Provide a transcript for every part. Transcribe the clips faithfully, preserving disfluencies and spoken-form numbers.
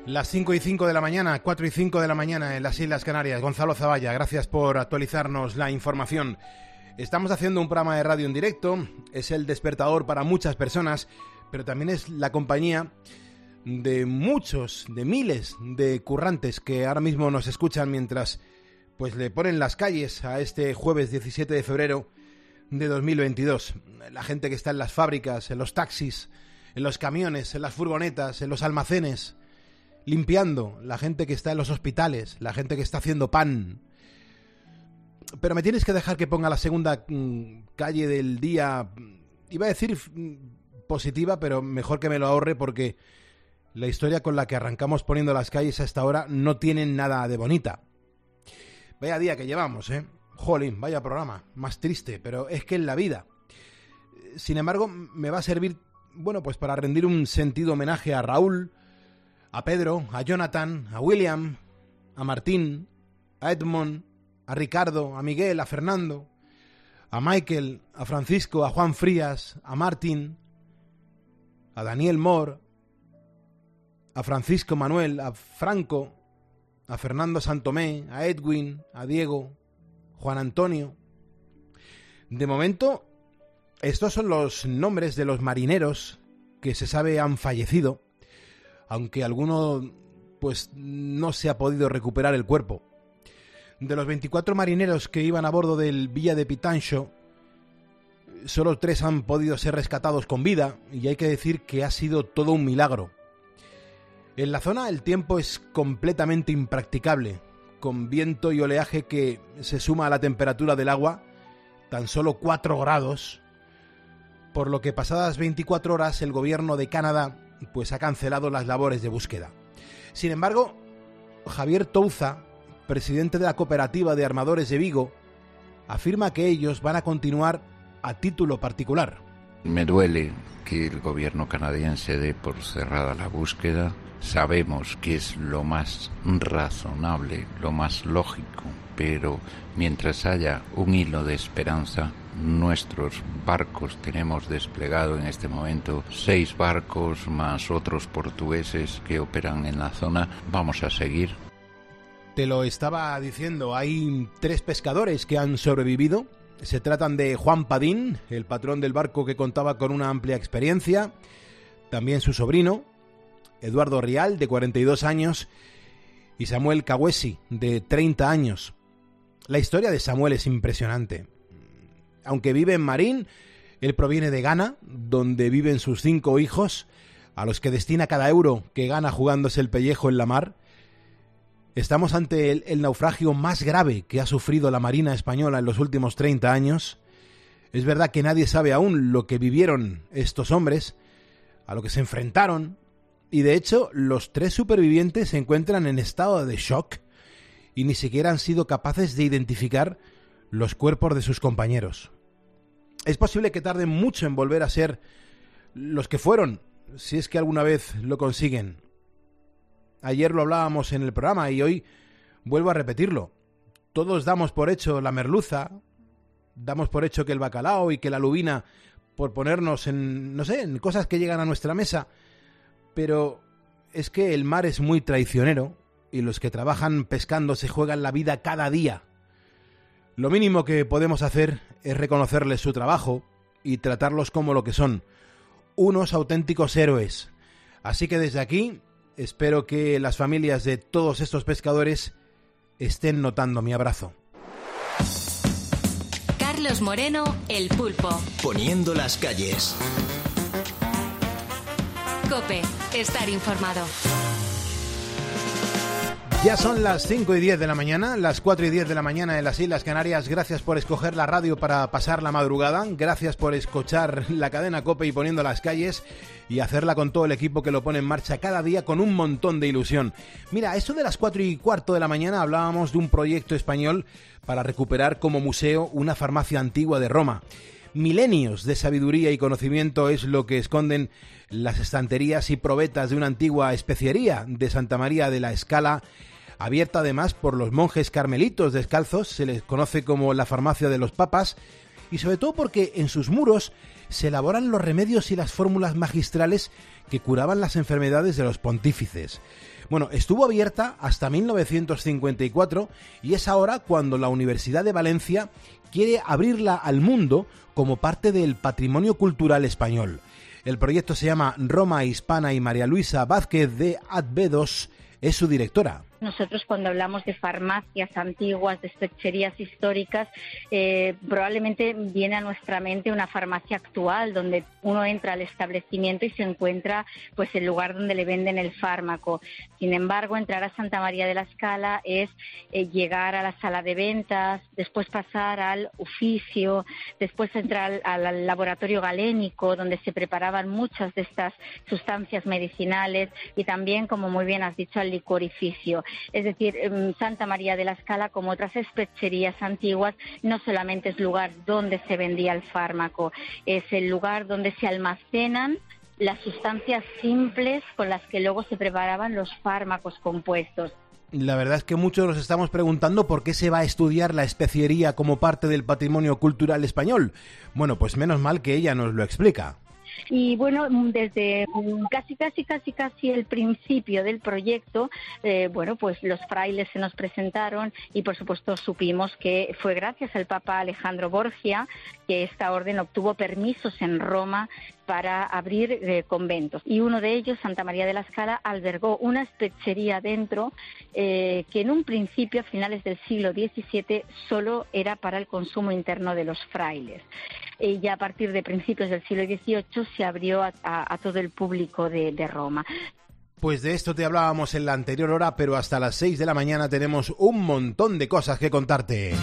Las cinco y cinco de la mañana, cuatro y cinco de la mañana en las Islas Canarias. Gonzalo Zavalla, gracias por actualizarnos la información. Estamos haciendo un programa de radio en directo, es el despertador para muchas personas, pero también es la compañía de muchos, de miles de currantes que ahora mismo nos escuchan mientras pues le ponen las calles a este jueves diecisiete de febrero de dos mil veintidós. La gente que está en las fábricas, en los taxis, en los camiones, en las furgonetas, en los almacenes, limpiando, la gente que está en los hospitales, la gente que está haciendo pan. Pero me tienes que dejar que ponga la segunda mmm, calle del día, iba a decir mmm, positiva, pero mejor que me lo ahorre porque la historia con la que arrancamos poniendo las calles a esta hora no tiene nada de bonita. Vaya día que llevamos, ¿eh? Jolín, vaya programa, más triste, pero es que en la vida. Sin embargo, me va a servir, bueno, pues para rendir un sentido homenaje a Raúl, a Pedro, a Jonathan, a William, a Martín, a Edmond, a Ricardo, a Miguel, a Fernando, a Michael, a Francisco, a Juan Frías, a Martín, a Daniel Moore, a Francisco Manuel, a Franco, a Fernando Santomé, a Edwin, a Diego, Juan Antonio. De momento, estos son los nombres de los marineros que se sabe han fallecido, aunque alguno pues no se ha podido recuperar el cuerpo. De los veinticuatro marineros que iban a bordo del Villa de Pitancho, solo tres han podido ser rescatados con vida, y hay que decir que ha sido todo un milagro. En la zona el tiempo es completamente impracticable, con viento y oleaje que se suma a la temperatura del agua, tan solo cuatro grados, por lo que pasadas veinticuatro horas el gobierno de Canadá pues ha cancelado las labores de búsqueda. Sin embargo, Javier Touza, presidente de la Cooperativa de Armadores de Vigo, afirma que ellos van a continuar a título particular. Me duele que el gobierno canadiense dé por cerrada la búsqueda. Sabemos que es lo más razonable, lo más lógico, pero mientras haya un hilo de esperanza, nuestros barcos, tenemos desplegado en este momento seis barcos más otros portugueses que operan en la zona, vamos a seguir. Te lo estaba diciendo, hay tres pescadores que han sobrevivido. Se tratan de Juan Padín, el patrón del barco que contaba con una amplia experiencia, también su sobrino, Eduardo Rial, de cuarenta y dos años, y Samuel Kawesi, de treinta años. La historia de Samuel es impresionante. Aunque vive en Marín, él proviene de Ghana, donde viven sus cinco hijos, a los que destina cada euro que gana jugándose el pellejo en la mar. Estamos ante el, el naufragio más grave que ha sufrido la Marina española en los últimos treinta años. Es verdad que nadie sabe aún lo que vivieron estos hombres, a lo que se enfrentaron, y de hecho los tres supervivientes se encuentran en estado de shock y ni siquiera han sido capaces de identificar los cuerpos de sus compañeros. Es posible que tarden mucho en volver a ser los que fueron, si es que alguna vez lo consiguen. Ayer lo hablábamos en el programa y hoy vuelvo a repetirlo. Todos damos por hecho la merluza, damos por hecho que el bacalao y que la lubina, por ponernos en, no sé, en cosas que llegan a nuestra mesa, pero es que el mar es muy traicionero y los que trabajan pescando se juegan la vida cada día. Lo mínimo que podemos hacer es reconocerles su trabajo y tratarlos como lo que son, unos auténticos héroes. Así que desde aquí espero que las familias de todos estos pescadores estén notando mi abrazo. Carlos Moreno, El Pulpo. Poniendo las calles. COPE, estar informado. Ya son las cinco y diez de la mañana, las cuatro y diez de la mañana en las Islas Canarias. Gracias por escoger la radio para pasar la madrugada. Gracias por escuchar la cadena COPE y Poniendo las calles y hacerla con todo el equipo que lo pone en marcha cada día con un montón de ilusión. Mira, eso de las cuatro y cuarto de la mañana hablábamos de un proyecto español para recuperar como museo una farmacia antigua de Roma. Milenios de sabiduría y conocimiento es lo que esconden las estanterías y probetas de una antigua especiería de Santa María de la Escala, abierta además por los monjes carmelitos descalzos. Se les conoce como la farmacia de los papas, y sobre todo porque en sus muros se elaboran los remedios y las fórmulas magistrales que curaban las enfermedades de los pontífices. Bueno, estuvo abierta hasta mil novecientos cincuenta y cuatro y es ahora cuando la Universidad de Valencia quiere abrirla al mundo como parte del patrimonio cultural español. El proyecto se llama Roma Hispana y María Luisa Vázquez de Advedos es su directora. Nosotros cuando hablamos de farmacias antiguas, de pecherías históricas, eh, probablemente viene a nuestra mente una farmacia actual donde uno entra al establecimiento y se encuentra pues el lugar donde le venden el fármaco. Sin embargo, entrar a Santa María de la Scala es eh, llegar a la sala de ventas, después pasar al oficio, después entrar al, al laboratorio galénico donde se preparaban muchas de estas sustancias medicinales y también, como muy bien has dicho, al licorificio. Es decir, Santa María de la Scala, como otras especherías antiguas, no solamente es lugar donde se vendía el fármaco, es el lugar donde se almacenan las sustancias simples con las que luego se preparaban los fármacos compuestos. La verdad es que muchos nos estamos preguntando por qué se va a estudiar la especiería como parte del patrimonio cultural español. Bueno, pues menos mal que ella nos lo explica. Y bueno, desde casi, casi, casi, casi el principio del proyecto, eh, bueno, pues los frailes se nos presentaron y por supuesto supimos que fue gracias al Papa Alejandro Borgia que esta orden obtuvo permisos en Roma para abrir eh, conventos. Y uno de ellos, Santa María de la Scala, albergó una espechería dentro eh, que en un principio, a finales del siglo diecisiete, solo era para el consumo interno de los frailes. Y ya a partir de principios del siglo dieciocho se abrió a, a, a todo el público de, de Roma. Pues de esto te hablábamos en la anterior hora, pero hasta las seis de la mañana tenemos un montón de cosas que contarte.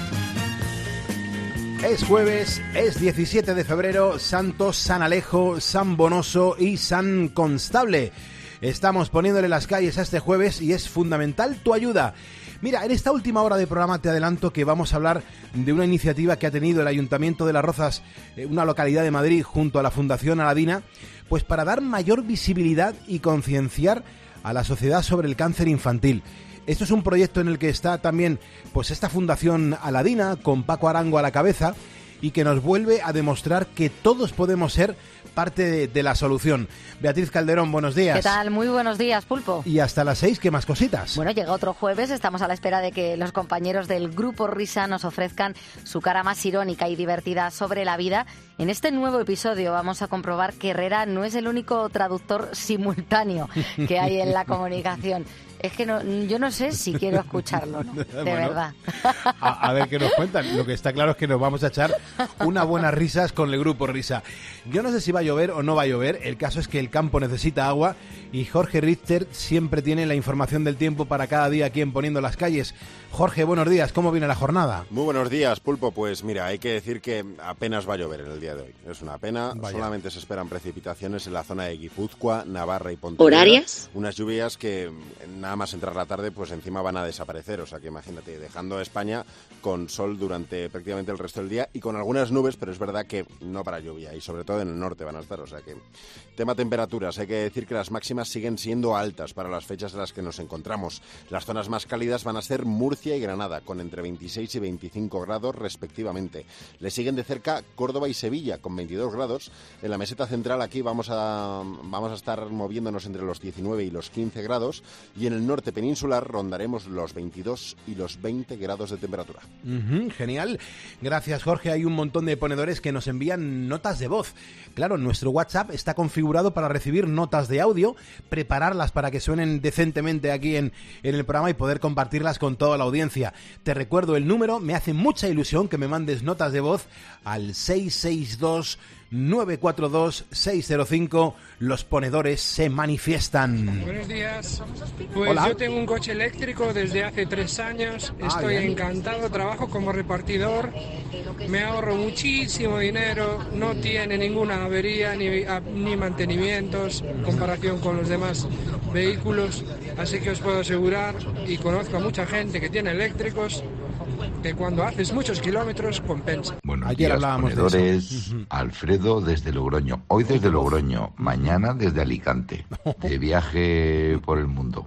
Es jueves, es diecisiete de febrero, Santos, San Alejo, San Bonoso y San Constable. Estamos poniéndole las calles a este jueves y es fundamental tu ayuda. Mira, en esta última hora de programa te adelanto que vamos a hablar de una iniciativa que ha tenido el Ayuntamiento de Las Rozas, una localidad de Madrid, junto a la Fundación Aladina, pues para dar mayor visibilidad y concienciar a la sociedad sobre el cáncer infantil. Esto es un proyecto en el que está también pues esta Fundación Aladina, con Paco Arango a la cabeza, y que nos vuelve a demostrar que todos podemos ser parte de, de la solución. Beatriz Calderón, buenos días. ¿Qué tal? Muy buenos días, Pulpo. Y hasta las seis, ¿qué más cositas? Bueno, llega otro jueves, estamos a la espera de que los compañeros del Grupo Risa nos ofrezcan su cara más irónica y divertida sobre la vida. En este nuevo episodio vamos a comprobar que Herrera no es el único traductor simultáneo que hay en la comunicación. Es que no, yo no sé si quiero escucharlo, ¿no? De bueno, verdad. A, a ver qué nos cuentan. Lo que está claro es que nos vamos a echar unas buenas risas con el Grupo Risa. Yo no sé si va a llover o no va a llover. El caso es que el campo necesita agua y Jorge Richter siempre tiene la información del tiempo para cada día aquí en Poniendo las Calles. Jorge, buenos días. ¿Cómo viene la jornada? Muy buenos días, Pulpo. Pues mira, hay que decir que apenas va a llover en el día de hoy. Es una pena. Vaya. Solamente se esperan precipitaciones en la zona de Guipúzcoa, Navarra y Pontevedra. ¿Horarias? Unas lluvias que nada más entrar la tarde, pues encima van a desaparecer. O sea que imagínate, dejando España con sol durante prácticamente el resto del día y con algunas nubes, pero es verdad que no para lluvia. Y sobre todo en el norte van a estar. O sea que, tema temperaturas, hay que decir que las máximas siguen siendo altas para las fechas en las que nos encontramos. Las zonas más cálidas van a ser Murcia y Granada, con entre veintiséis y veinticinco grados respectivamente. Le siguen de cerca Córdoba y Sevilla, con veintidós grados. En la meseta central aquí vamos a, vamos a estar moviéndonos entre los diecinueve y los quince grados, y en el norte peninsular rondaremos los veintidós y los veinte grados de temperatura. Uh-huh, genial. Gracias, Jorge. Hay un montón de ponedores que nos envían notas de voz. Claro, nuestro WhatsApp está configurado para recibir notas de audio, prepararlas para que suenen decentemente aquí en, en el programa y poder compartirlas con toda la audiencia. Te recuerdo el número, me hace mucha ilusión que me mandes notas de voz al seis seis dos nueve cuatro dos seis cero cinco. Los ponedores se manifiestan. Buenos días. Pues Hola. Yo tengo un coche eléctrico desde hace tres años. Ah, Estoy bien. encantado, trabajo como repartidor. Me ahorro muchísimo dinero. No tiene ninguna avería ni, ni mantenimientos en comparación con los demás vehículos. Así que os puedo asegurar, y conozco a mucha gente que tiene eléctricos, que cuando haces muchos kilómetros compensa. Buenos Ayer días, hablábamos de ponedores. eso. Uh-huh. Alfredo desde Logroño. Hoy desde Logroño, mañana desde Alicante. De viaje por el mundo.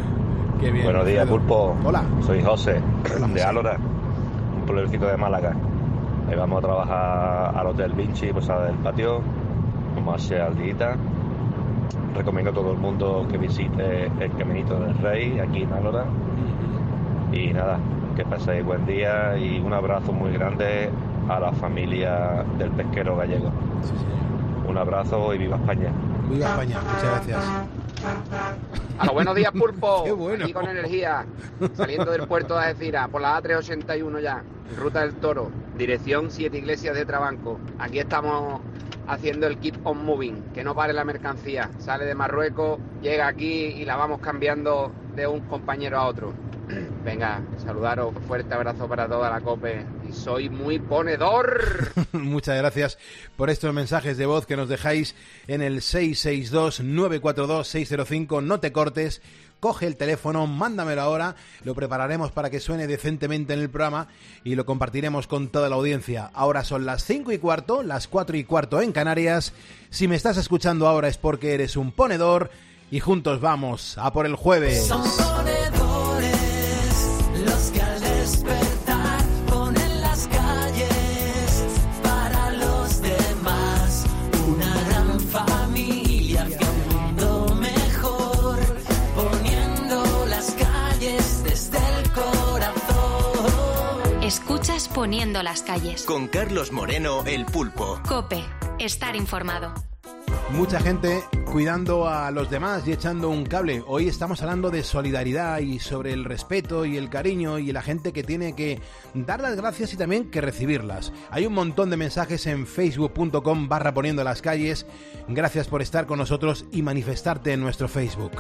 Qué bien, Buenos días, Alfredo. Pulpo. Hola. Soy José, Hola, de José. Álora, un pueblecito de Málaga. Ahí vamos a trabajar al Hotel Vinci, Posada del Patio, como hace al día. Recomiendo a todo el mundo que visite el Caminito del Rey, aquí en Álora. Y nada, que paséis buen día y un abrazo muy grande a la familia del pesquero gallego. Sí, señor. Un abrazo y viva España. Viva España, muchas gracias. A los buenos días, Pulpo. Qué bueno. Aquí con energía, saliendo del puerto de Algeciras, por la A trescientos ochenta y uno ya, Ruta del Toro, dirección Siete Iglesias de Trabanco. Aquí estamos haciendo el keep on moving, que no pare la mercancía. Sale de Marruecos, llega aquí y la vamos cambiando de un compañero a otro. Venga, saludaros, fuerte abrazo para toda la COPE. Y soy muy ponedor. Muchas gracias por estos mensajes de voz que nos dejáis en el seis seis dos, nueve cuatro dos, seis cero cinco. No te cortes, coge el teléfono, mándamelo ahora, lo prepararemos para que suene decentemente en el programa y lo compartiremos con toda la audiencia. Ahora son las cinco y cuarto, las cuatro y cuarto en Canarias. Si me estás escuchando ahora es porque eres un ponedor y juntos vamos a por el jueves. Son ponedores los que al despertar ponen las calles para los demás. Una gran familia hacia un mundo mejor, poniendo las calles desde el corazón. Escuchas Poniendo las calles. Con Carlos Moreno, el Pulpo. COPE. Estar informado. Mucha gente cuidando a los demás y echando un cable. Hoy estamos hablando de solidaridad y sobre el respeto y el cariño y la gente que tiene que dar las gracias y también que recibirlas. Hay un montón de mensajes en facebook punto com barra poniendo las calles. Gracias por estar con nosotros y manifestarte en nuestro Facebook.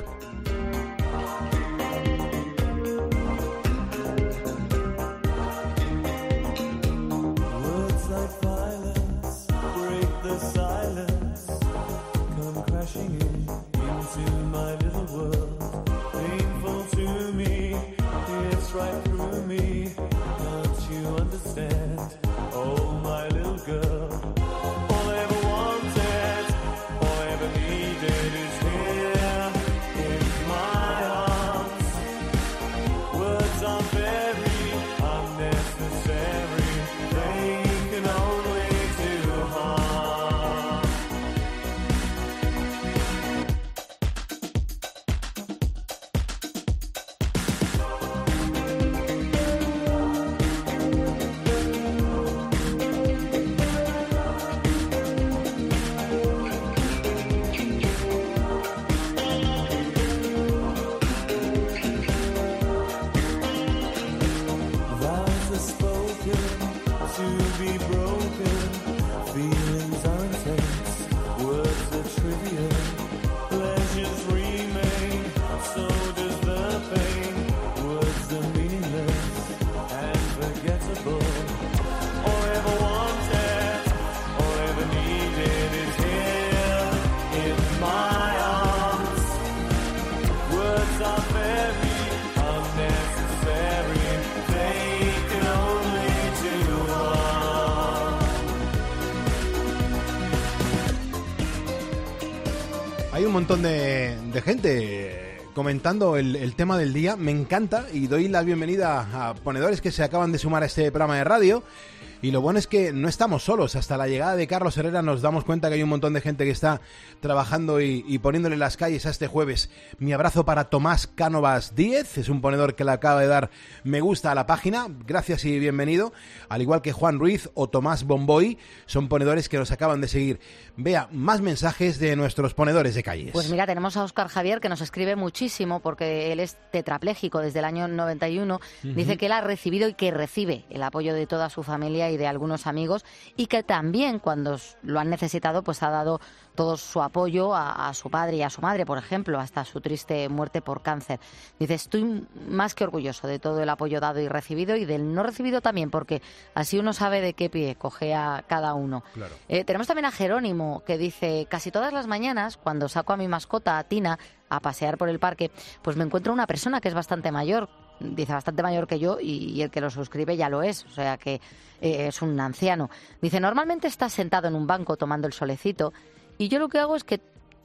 Hay un montón de, de gente comentando el, el tema del día. Me encanta y doy la bienvenida a ponedores que se acaban de sumar a este programa de radio. Y lo bueno es que no estamos solos. Hasta la llegada de Carlos Herrera nos damos cuenta que hay un montón de gente que está trabajando y, y poniéndole las calles a este jueves. Mi abrazo para Tomás Cánovas Díez, es un ponedor que le acaba de dar me gusta a la página. Gracias y bienvenido. Al igual que Juan Ruiz o Tomás Bomboy, son ponedores que nos acaban de seguir. Vea, más mensajes de nuestros ponedores de calles. Pues mira, tenemos a Óscar Javier que nos escribe muchísimo porque él es tetrapléjico desde el año noventa y uno. Uh-huh. Dice que él ha recibido y que recibe el apoyo de toda su familia y de algunos amigos y que también cuando lo han necesitado pues ha dado todo su apoyo a, a su padre y a su madre, por ejemplo, hasta su triste muerte por cáncer. Dice, estoy más que orgulloso de todo el apoyo dado y recibido y del no recibido también, porque así uno sabe de qué pie coge a cada uno. Claro. Eh, tenemos también a Jerónimo, que dice, casi todas las mañanas, cuando saco a mi mascota, a Tina, a pasear por el parque, pues me encuentro una persona que es bastante mayor, dice bastante mayor que yo, y, y el que lo suscribe ya lo es, o sea que eh, es un anciano. Dice, normalmente está sentado en un banco tomando el solecito, y yo lo que hago es que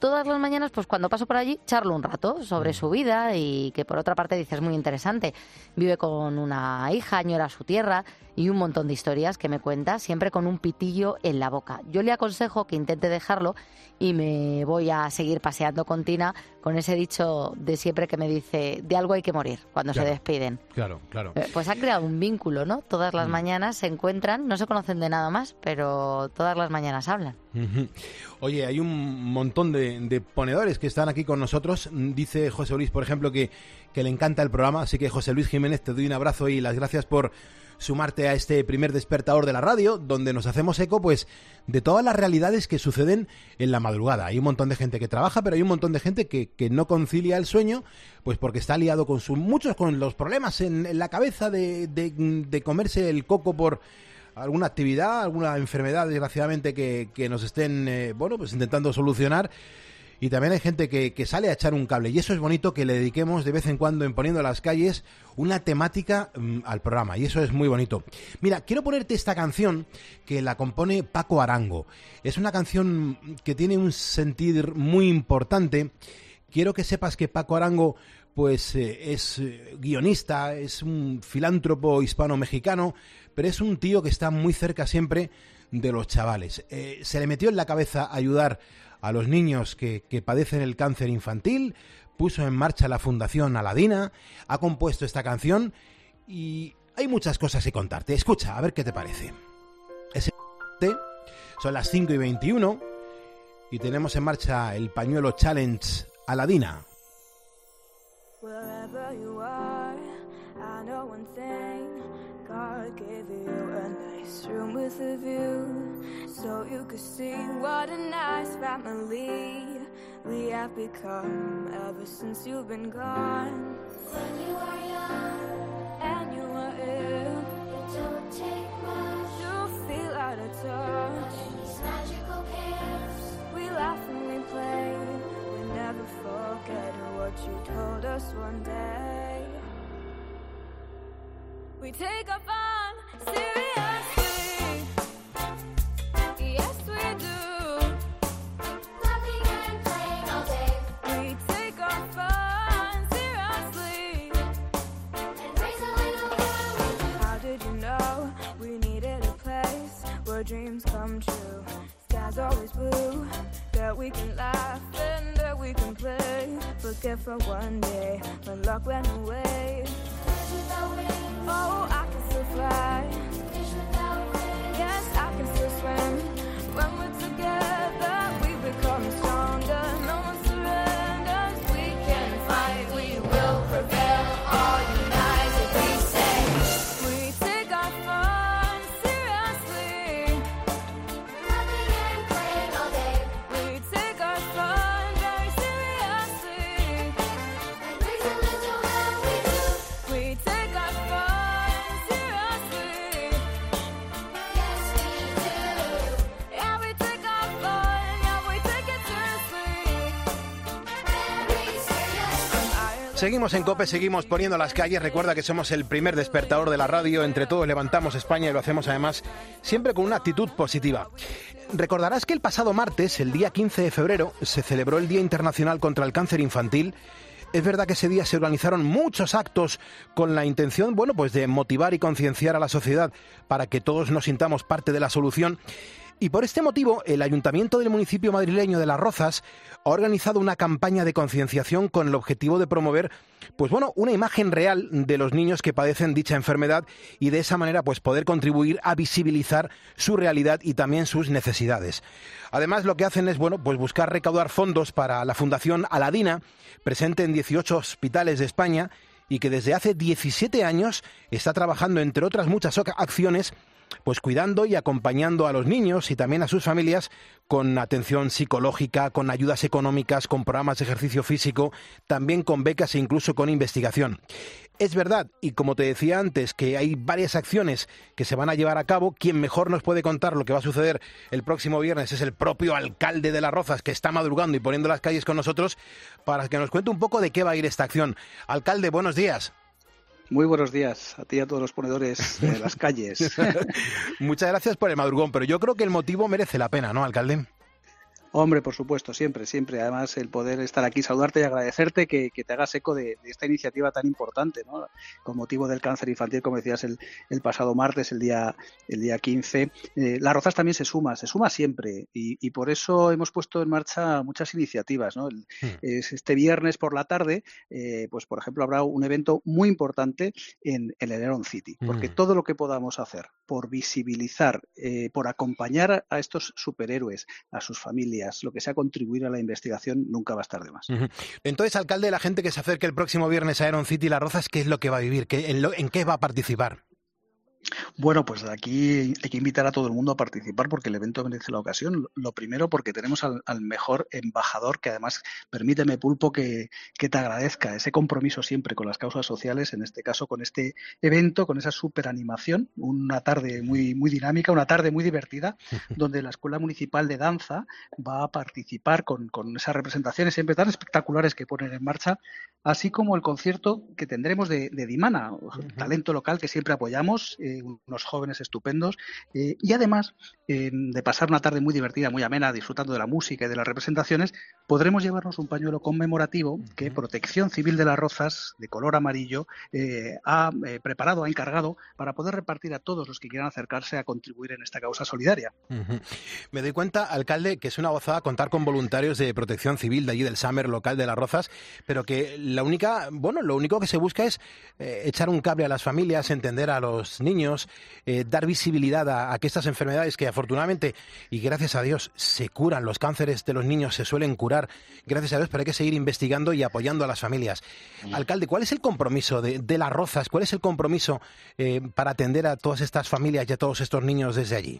todas las mañanas, pues cuando paso por allí, charlo un rato sobre su vida y que por otra parte dice es muy interesante. Vive con una hija, añora su tierra y un montón de historias que me cuenta, siempre con un pitillo en la boca. Yo le aconsejo que intente dejarlo y me voy a seguir paseando con Tina con ese dicho de siempre que me dice, de algo hay que morir cuando claro, se despiden. Claro, claro. Pues ha creado un vínculo, ¿no? Todas las Mm. mañanas se encuentran, no se conocen de nada más, pero todas las mañanas hablan. Ujú. Oye, hay un montón de, de ponedores que están aquí con nosotros. Dice José Luis, por ejemplo, que, que le encanta el programa, así que José Luis Jiménez, te doy un abrazo y las gracias por sumarte a este primer despertador de la radio, donde nos hacemos eco, pues, de todas las realidades que suceden en la madrugada. Hay un montón de gente que trabaja, pero hay un montón de gente que, que no concilia el sueño, pues porque está liado con su, muchos con los problemas en, en la cabeza de, de, de comerse el coco por alguna actividad, alguna enfermedad, desgraciadamente, que, que nos estén, eh, bueno, pues intentando solucionar. Y también hay gente que, que sale a echar un cable. Y eso es bonito que le dediquemos de vez en cuando, en Poniendo las Calles, una temática um, al programa. Y eso es muy bonito. Mira, quiero ponerte esta canción que la compone Paco Arango. Es una canción que tiene un sentir muy importante. Quiero que sepas que Paco Arango pues eh, es eh, guionista, es un filántropo hispano-mexicano, pero es un tío que está muy cerca siempre de los chavales. Eh, se le metió en la cabeza ayudar a los niños que, que padecen el cáncer infantil, puso en marcha la Fundación Aladina, ha compuesto esta canción y hay muchas cosas que contarte. Escucha, a ver qué te parece. Es el... Son las cinco y veintiuno y tenemos en marcha el Pañuelo Challenge Aladina. Wherever you are, I know one thing. God gave you a nice room with a view, so you could see what a nice family we have become ever since you've been gone. When you are young and you are ill, it don't take much to feel out of touch. These magical gifts, we laugh and we play, we never forget what you told us one day. We take our fun seriously. Yes, we do. Laughing and playing all day. We take our fun seriously. And raise a little family. How did you know we needed a place where dreams come true? Sky's always blue, that we can laugh and that we can play. Forget for one day when luck went away. Oh, I can still fly. Yes, I can still swim. When we're together, we become stronger. No one surrenders. We can fight. We will prevail. All united, we say. We take our fun seriously. Laughing and playing all day. We take our fun very seriously. And raise a little hell we do. We take our fun seriously. Yes, we do. Yeah, we take our fun. Yeah, we take it seriously. Very seriously. Seguimos en COPE, seguimos poniendo las calles. Recuerda que somos el primer despertador de la radio. Entre todos levantamos España y lo hacemos además siempre con una actitud positiva. Recordarás que el pasado martes, el día quince de febrero, se celebró el Día Internacional contra el Cáncer Infantil. Es verdad que ese día se organizaron muchos actos con la intención, bueno, pues de motivar y concienciar a la sociedad para que todos nos sintamos parte de la solución. Y por este motivo, el Ayuntamiento del municipio madrileño de Las Rozas ha organizado una campaña de concienciación con el objetivo de promover, pues bueno, una imagen real de los niños que padecen dicha enfermedad y de esa manera pues poder contribuir a visibilizar su realidad y también sus necesidades. Además, lo que hacen es, bueno, pues buscar recaudar fondos para la Fundación Aladina, presente en dieciocho hospitales de España y que desde hace diecisiete años está trabajando, entre otras muchas acciones, pues cuidando y acompañando a los niños y también a sus familias con atención psicológica, con ayudas económicas, con programas de ejercicio físico, también con becas e incluso con investigación. Es verdad, y como te decía antes, que hay varias acciones que se van a llevar a cabo. Quien mejor nos puede contar lo que va a suceder el próximo viernes es el propio alcalde de Las Rozas, que está madrugando y poniendo las calles con nosotros para que nos cuente un poco de qué va a ir esta acción. Alcalde, buenos días. Muy buenos días a ti y a todos los ponedores de las calles. Muchas gracias por el madrugón, pero yo creo que el motivo merece la pena, ¿no, alcalde? Hombre, por supuesto, siempre, siempre. Además, el poder estar aquí, saludarte y agradecerte que, que te hagas eco de, de esta iniciativa tan importante, ¿no? Con motivo del cáncer infantil, como decías el, el pasado martes, el día el día quince. Eh, Las Rozas también se suma, se suma siempre y, y por eso hemos puesto en marcha muchas iniciativas, ¿no? El, hmm. es este viernes por la tarde, eh, pues por ejemplo, habrá un evento muy importante en, en el Heron City, porque hmm. todo lo que podamos hacer por visibilizar, eh, por acompañar a estos superhéroes, a sus familias, lo que sea contribuir a la investigación, nunca va a estar de más. Uh-huh. Entonces, alcalde, la gente que se acerque el próximo viernes a Heron City Las Rozas, ¿qué es lo que va a vivir? ¿Qué, en, lo, ¿En qué va a participar? Bueno, pues aquí hay que invitar a todo el mundo a participar porque el evento merece la ocasión. Lo primero porque tenemos al, al mejor embajador que además, permíteme, Pulpo, que, que te agradezca ese compromiso siempre con las causas sociales, en este caso con este evento, con esa superanimación, una tarde muy, muy dinámica, una tarde muy divertida, donde la Escuela Municipal de Danza va a participar con, con esas representaciones siempre tan espectaculares que ponen en marcha, así como el concierto que tendremos de, de Dimana, uh-huh. talento local que siempre apoyamos, eh, unos jóvenes estupendos, eh, y además eh, de pasar una tarde muy divertida, muy amena, disfrutando de la música y de las representaciones, podremos llevarnos un pañuelo conmemorativo uh-huh. que Protección Civil de Las Rozas, de color amarillo, eh, ha eh, preparado, ha encargado para poder repartir a todos los que quieran acercarse a contribuir en esta causa solidaria. Uh-huh. Me doy cuenta, alcalde, que es una gozada contar con voluntarios de Protección Civil de allí del Summer local de Las Rozas, pero que la única, bueno, lo único que se busca es eh, echar un cable a las familias, entender a los niños, eh, dar visibilidad a, a que estas enfermedades que afortunadamente y gracias a Dios se curan, los cánceres de los niños se suelen curar, gracias a Dios, pero hay que seguir investigando y apoyando a las familias. Alcalde, ¿cuál es el compromiso de, de Las Rozas? ¿Cuál es el compromiso eh, para atender a todas estas familias y a todos estos niños desde allí?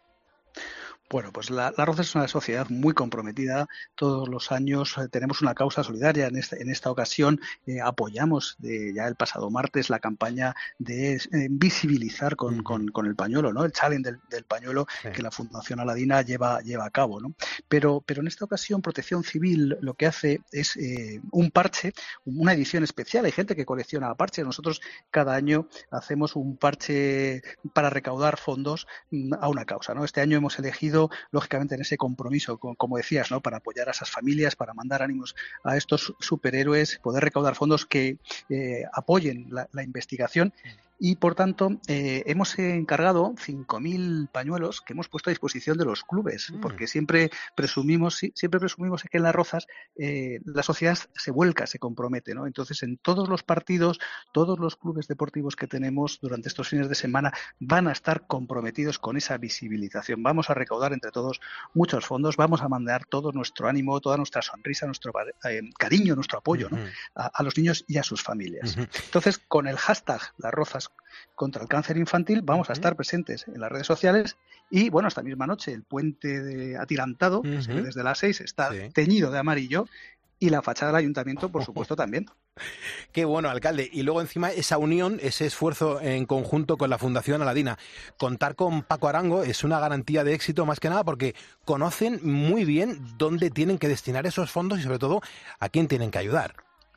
Bueno, pues la, la Rozas es una sociedad muy comprometida. Todos los años eh, tenemos una causa solidaria. En, este, en esta ocasión eh, apoyamos de, ya el pasado martes la campaña de eh, visibilizar con, uh-huh. con, con el pañuelo, ¿no? El challenge del, del pañuelo sí. que la Fundación Aladina lleva, lleva a cabo, ¿no? Pero, pero en esta ocasión Protección Civil lo que hace es eh, un parche, una edición especial. Hay gente que colecciona parches. Nosotros cada año hacemos un parche para recaudar fondos a una causa, ¿no? Este año hemos elegido lógicamente en ese compromiso, como decías, ¿no? Para apoyar a esas familias, para mandar ánimos a estos superhéroes, poder recaudar fondos que eh, apoyen la, la investigación. Y, por tanto, eh, hemos encargado cinco mil pañuelos que hemos puesto a disposición de los clubes, mm. porque siempre presumimos siempre presumimos que en Las Rozas eh, la sociedad se vuelca, se compromete, ¿no? Entonces, en todos los partidos, todos los clubes deportivos que tenemos durante estos fines de semana van a estar comprometidos con esa visibilización. Vamos a recaudar entre todos muchos fondos, vamos a mandar todo nuestro ánimo, toda nuestra sonrisa, nuestro eh, cariño, nuestro apoyo, ¿no? a, a los niños y a sus familias. Uh-huh. Entonces, con el hashtag Las Rozas contra el cáncer infantil vamos a estar presentes en las redes sociales y, bueno, esta misma noche el puente de atirantado, uh-huh. que desde las seis está sí. teñido de amarillo, y la fachada del ayuntamiento, por supuesto, también. Qué bueno, alcalde. Y luego encima esa unión, ese esfuerzo en conjunto con la Fundación Aladina. Contar con Paco Arango es una garantía de éxito más que nada porque conocen muy bien dónde tienen que destinar esos fondos y sobre todo a quién tienen que ayudar.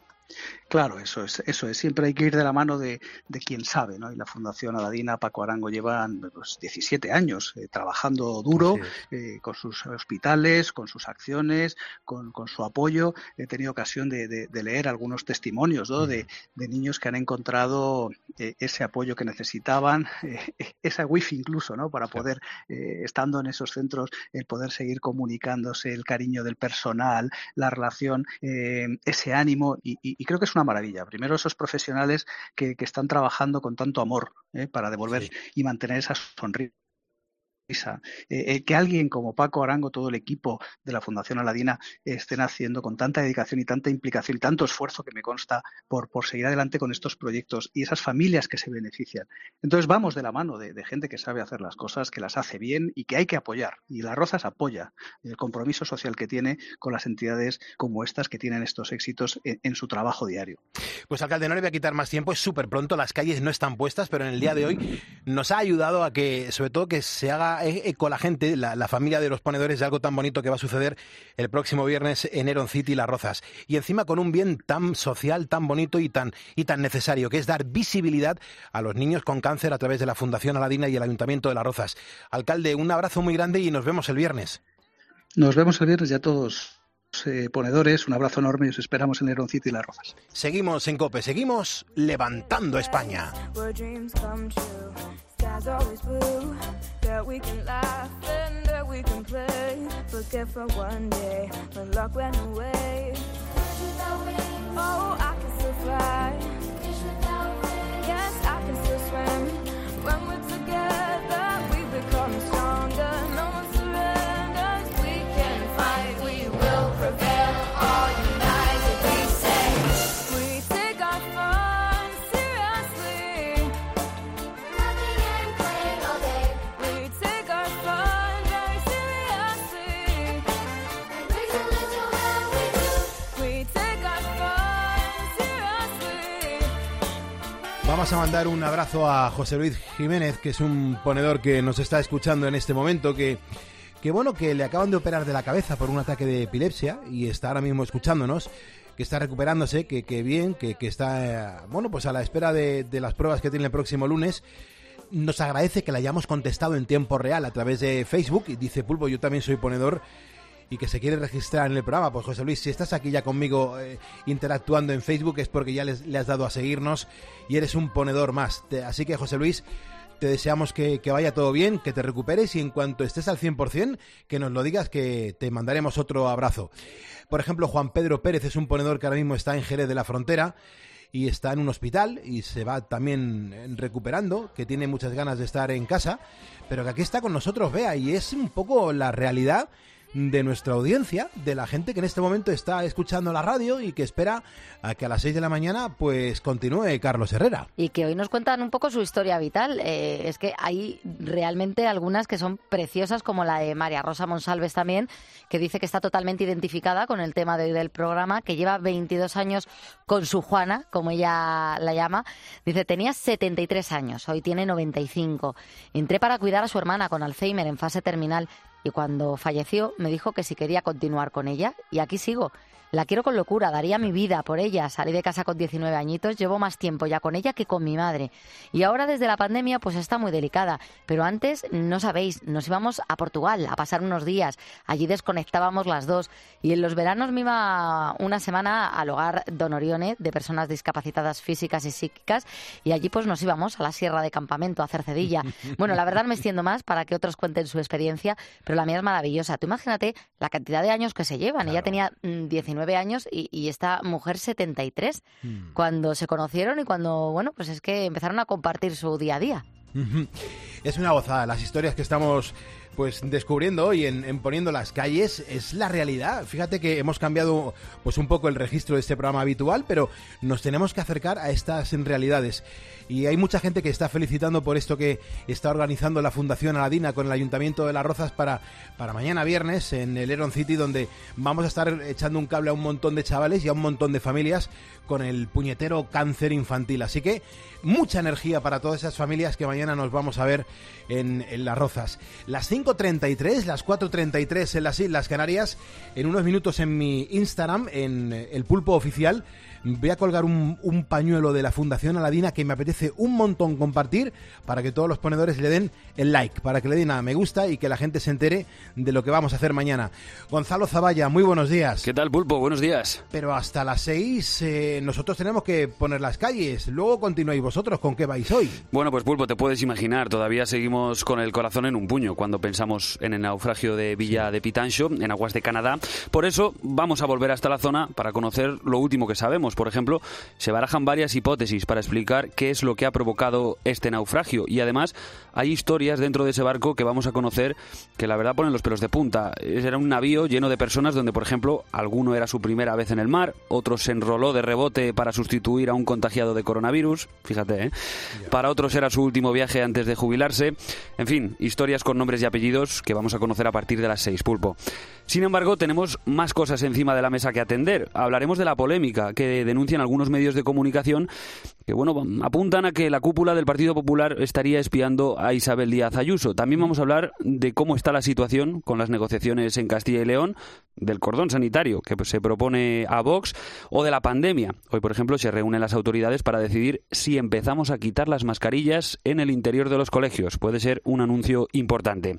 Claro, eso es, eso es. Siempre hay que ir de la mano de, de quien sabe, ¿no? Y la Fundación Aladina, Paco Arango, llevan pues, diecisiete años eh, trabajando duro eh, con sus hospitales, con sus acciones, con, con su apoyo. He tenido ocasión de, de, de leer algunos testimonios, ¿no? de, de niños que han encontrado eh, ese apoyo que necesitaban, eh, esa wifi incluso, ¿no? Para poder, eh, estando en esos centros, el poder seguir comunicándose, el cariño del personal, la relación, eh, ese ánimo y, y, y creo que es una maravilla. Primero, esos profesionales que, que están trabajando con tanto amor ¿eh? para devolver sí. y mantener esa sonrisa. Eh, eh, que alguien como Paco Arango, todo el equipo de la Fundación Aladina estén haciendo con tanta dedicación y tanta implicación y tanto esfuerzo que me consta por, por seguir adelante con estos proyectos y esas familias que se benefician. Entonces vamos de la mano de, de gente que sabe hacer las cosas, que las hace bien y que hay que apoyar. Y Las Rozas apoya el compromiso social que tiene con las entidades como estas que tienen estos éxitos en, en su trabajo diario. Pues, alcalde, no le voy a quitar más tiempo, es súper pronto, las calles no están puestas, pero en el día de hoy nos ha ayudado a que, sobre todo, que se haga con la gente, la, la familia de los ponedores, de algo tan bonito que va a suceder el próximo viernes en Heron City, Las Rozas. Y encima con un bien tan social, tan bonito y tan, y tan necesario, que es dar visibilidad a los niños con cáncer a través de la Fundación Aladina y el Ayuntamiento de Las Rozas. Alcalde, un abrazo muy grande y nos vemos el viernes. Nos vemos el viernes ya todos. Eh, ponedores, un abrazo enorme y os esperamos en Leroncito y Las Rozas. Seguimos en COPE, seguimos levantando España. Where dreams come true, sky's always blue, that we can laugh and that we can play, forget for one day when luck went away. Oh, I can still fly, yes, I can still swim, when we're together we become stronger, no one surrenders, we can fight, we will prevail, all united we say, we take our fun seriously, laughing and playing all day, we take our fun very seriously, and break a little when we do, we take our fun seriously. Vamos a mandar un abrazo a José Luis Jiménez, que es un ponedor que nos está escuchando en este momento, que, que bueno, que le acaban de operar de la cabeza por un ataque de epilepsia y está ahora mismo escuchándonos, que está recuperándose, que, que bien, que, que está, eh, bueno, pues a la espera de, de las pruebas que tiene el próximo lunes. Nos agradece que le hayamos contestado en tiempo real a través de Facebook y dice: Pulpo, yo también soy ponedor y que se quiere registrar en el programa. Pues José Luis, si estás aquí ya conmigo eh, interactuando en Facebook es porque ya les, le has dado a seguirnos y eres un ponedor más. Te, así que José Luis, te deseamos que, que vaya todo bien, que te recuperes y en cuanto estés al cien por ciento que nos lo digas, que te mandaremos otro abrazo. Por ejemplo, Juan Pedro Pérez es un ponedor que ahora mismo está en Jerez de la Frontera y está en un hospital y se va también recuperando, que tiene muchas ganas de estar en casa, pero que aquí está con nosotros, Bea, y es un poco la realidad de nuestra audiencia, de la gente que en este momento está escuchando la radio y que espera a que a las seis de la mañana pues continúe Carlos Herrera. Y que hoy nos cuentan un poco su historia vital. Eh, es que hay realmente algunas que son preciosas, como la de María Rosa Monsalves también, que dice que está totalmente identificada con el tema de hoy del programa, que lleva veintidós años con su Juana, como ella la llama. Dice: tenía setenta y tres años, hoy tiene noventa y cinco. Entré para cuidar a su hermana con Alzheimer en fase terminal y cuando falleció me dijo que si quería continuar con ella, y aquí sigo. La quiero con locura, daría mi vida por ella. Salí de casa con diecinueve añitos, llevo más tiempo ya con ella que con mi madre. Y ahora desde la pandemia pues está muy delicada. Pero antes, no sabéis, nos íbamos a Portugal a pasar unos días. Allí desconectábamos las dos. Y en los veranos me iba una semana al hogar Don Orione de personas discapacitadas físicas y psíquicas. Y allí pues nos íbamos a la Sierra de Campamento, a Cercedilla. Bueno, la verdad me extiendo más para que otros cuenten su experiencia, pero la mía es maravillosa. Tú imagínate la cantidad de años que se llevan. Claro. Ella tenía mmm, diecinueve años y, y esta mujer setenta y tres mm. cuando se conocieron y cuando, bueno, pues es que empezaron a compartir su día a día. Es una gozada, las historias que estamos pues descubriendo hoy en, en Poniendo las Calles es la realidad. Fíjate que hemos cambiado pues un poco el registro de este programa habitual, pero nos tenemos que acercar a estas realidades. Y hay mucha gente que está felicitando por esto que está organizando la Fundación Aladina con el Ayuntamiento de Las Rozas para, para mañana viernes en el Heron City, donde vamos a estar echando un cable a un montón de chavales y a un montón de familias con el puñetero cáncer infantil. Así que mucha energía para todas esas familias que mañana nos vamos a ver en, en Las Rozas. Las cinco treinta y tres, las cuatro treinta y tres en las Islas Canarias. En unos minutos en mi Instagram, en El Pulpo Oficial, voy a colgar un, un pañuelo de la Fundación Aladina que me apetece un montón compartir para que todos los ponedores le den el like, para que le den a me gusta y que la gente se entere de lo que vamos a hacer mañana. Gonzalo Zavalla, muy buenos días. ¿Qué tal, Pulpo? Buenos días. Pero hasta las seis eh, nosotros tenemos que poner las calles. Luego continuáis vosotros. ¿Con qué vais hoy? Bueno, pues Pulpo, te puedes imaginar, todavía seguimos con el corazón en un puño cuando pensamos en el naufragio de Villa de Pitancho, en aguas de Canadá. Por eso vamos a volver hasta la zona para conocer lo último que sabemos. Por ejemplo, se barajan varias hipótesis para explicar qué es lo que ha provocado este naufragio y además hay historias dentro de ese barco que vamos a conocer que la verdad ponen los pelos de punta. Era un navío lleno de personas donde, por ejemplo, alguno era su primera vez en el mar, otro se enroló de rebote para sustituir a un contagiado de coronavirus, fíjate, ¿eh? Para otros era su último viaje antes de jubilarse. En fin, historias con nombres y apellidos que vamos a conocer a partir de las seis, Pulpo. Sin embargo, tenemos más cosas encima de la mesa que atender. Hablaremos de la polémica que denuncian algunos medios de comunicación que, bueno, apuntan a que la cúpula del Partido Popular estaría espiando a Isabel Díaz Ayuso. También vamos a hablar de cómo está la situación con las negociaciones en Castilla y León, del cordón sanitario que se propone a Vox o de la pandemia. Hoy, por ejemplo, se reúnen las autoridades para decidir si empezamos a quitar las mascarillas en el interior de los colegios. Puede ser un anuncio importante.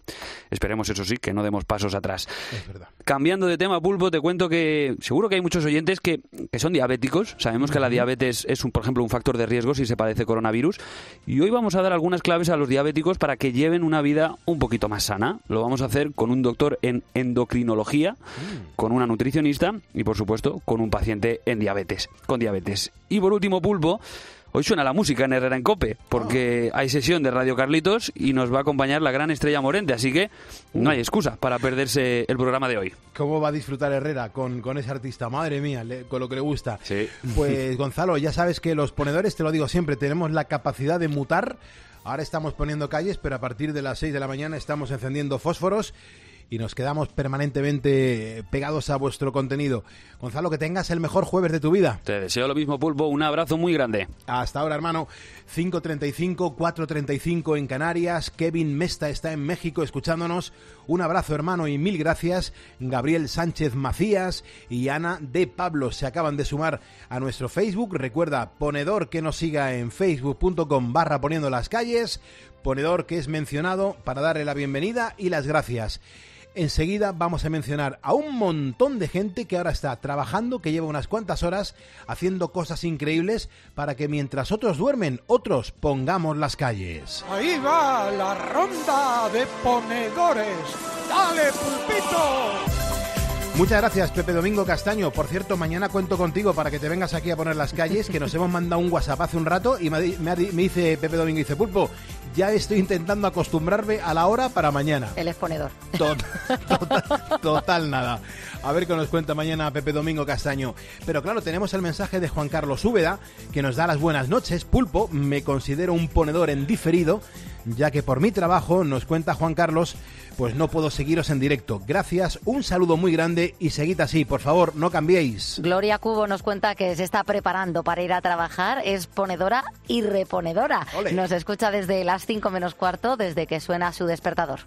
Esperemos, eso sí, que no demos pasos atrás. Es verdad. Cambiando de tema, Pulpo, te cuento que seguro que hay muchos oyentes que, que son diabéticos. Sabemos que la diabetes es, un, por ejemplo, un factor de riesgo si se padece coronavirus. Y hoy vamos a dar algunas claves a los diabéticos para que lleven una vida un poquito más sana. Lo vamos a hacer con un doctor en endocrinología, mm. con una nutricionista y, por supuesto, con un paciente en diabetes, con diabetes. Y por último, Pulpo, hoy suena la música en Herrera en Cope, porque hay sesión de Radio Carlitos y nos va a acompañar la gran Estrella Morente, así que no hay excusa para perderse el programa de hoy. ¿Cómo va a disfrutar Herrera con, con ese artista? Madre mía, le, con lo que le gusta. Sí. Pues Gonzalo, ya sabes que los ponedores, te lo digo siempre, tenemos la capacidad de mutar. Ahora estamos poniendo calles, pero a partir de las seis de la mañana estamos encendiendo fósforos y nos quedamos permanentemente pegados a vuestro contenido. Gonzalo, que tengas el mejor jueves de tu vida. Te deseo lo mismo, Pulpo. Un abrazo muy grande. Hasta ahora, hermano. cinco treinta y cinco, cuatro treinta y cinco en Canarias. Kevin Mesta está en México escuchándonos. Un abrazo, hermano, y mil gracias. Gabriel Sánchez Macías y Ana de Pablo se acaban de sumar a nuestro Facebook. Recuerda, ponedor, que nos siga en facebook.com barra poniendo las calles. Ponedor que es mencionado para darle la bienvenida y las gracias. Enseguida vamos a mencionar a un montón de gente que ahora está trabajando, que lleva unas cuantas horas haciendo cosas increíbles para que mientras otros duermen, otros pongamos las calles. Ahí va la ronda de ponedores. ¡Dale, Pulpito! Muchas gracias, Pepe Domingo Castaño. Por cierto, mañana cuento contigo para que te vengas aquí a poner las calles, que nos hemos mandado un WhatsApp hace un rato y me, me, me dice Pepe Domingo, dice, Pulpo, ya estoy intentando acostumbrarme a la hora para mañana. El exponedor. Total, total, total nada. A ver qué nos cuenta mañana Pepe Domingo Castaño. Pero claro, tenemos el mensaje de Juan Carlos Úbeda, que nos da las buenas noches. Pulpo, me considero un ponedor en diferido, ya que por mi trabajo, nos cuenta Juan Carlos, pues no puedo seguiros en directo. Gracias, un saludo muy grande y seguid así, por favor, no cambiéis. Gloria Cubo nos cuenta que se está preparando para ir a trabajar, es ponedora y reponedora. Ole. Nos escucha desde las cinco menos cuarto, desde que suena su despertador.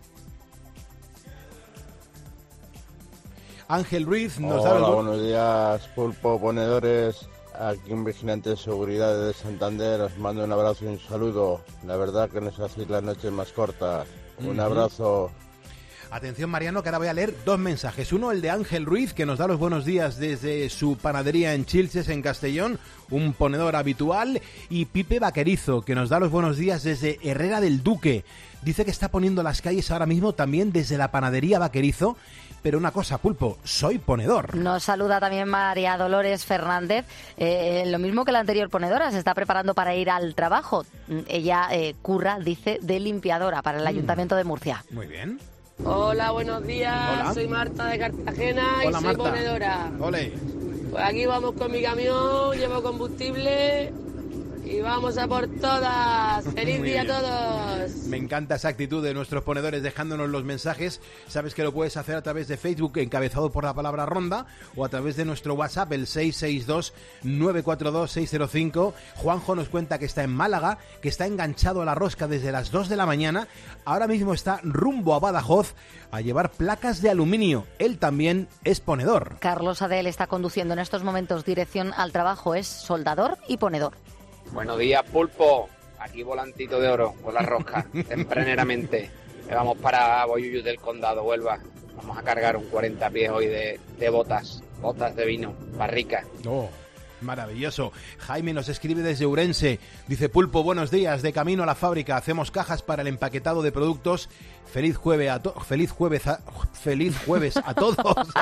Ángel Ruiz nos Hola, da los... buenos días, Pulpo, ponedores. Aquí un vigilante de seguridad de Santander, os mando un abrazo y un saludo. La verdad que nos hacéis las noches más cortas. Un Uh-huh. abrazo. Atención, Mariano, que ahora voy a leer dos mensajes. Uno, el de Ángel Ruiz, que nos da los buenos días desde su panadería en Chilches, en Castellón, un ponedor habitual. Y Pipe Vaquerizo, que nos da los buenos días desde Herrera del Duque. Dice que está poniendo las calles ahora mismo también desde la panadería Vaquerizo. Pero una cosa, Pulpo, soy ponedor. Nos saluda también María Dolores Fernández, eh, lo mismo que la anterior ponedora, se está preparando para ir al trabajo. Ella eh, curra, dice, de limpiadora para el Mm. Ayuntamiento de Murcia. Muy bien. Hola, buenos días. Hola. Soy Marta de Cartagena y Hola, soy Marta. ponedora. Ole. Pues aquí vamos con mi camión, llevo combustible y vamos a por todas. ¡Feliz Muy día a bien. todos! Me encanta esa actitud de nuestros ponedores dejándonos los mensajes. Sabes que lo puedes hacer a través de Facebook, encabezado por la palabra ronda, o a través de nuestro WhatsApp, el seis seis dos, nueve cuatro dos, seis cero cinco. Juanjo nos cuenta que está en Málaga, que está enganchado a la rosca desde las dos de la mañana. Ahora mismo está rumbo a Badajoz a llevar placas de aluminio. Él también es ponedor. Carlos Adel está conduciendo en estos momentos dirección al trabajo, es soldador y ponedor. Buenos días, Pulpo. Aquí volantito de oro con la rosca, tempraneramente. Vamos para Boyuyu del Condado, Huelva. Vamos a cargar un cuarenta pies hoy de, de botas, botas de vino, barrica. Oh, maravilloso. Jaime nos escribe desde Ourense. Dice, Pulpo, buenos días. De camino a la fábrica hacemos cajas para el empaquetado de productos. Feliz jueves a, to- feliz jueves a- feliz jueves a todos.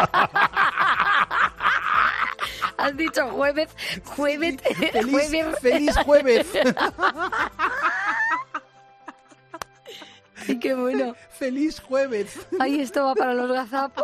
Has dicho jueves, jueves, Feliz, jueves. feliz jueves. Ay, qué bueno. Feliz jueves. Ay, esto va para los gazapos.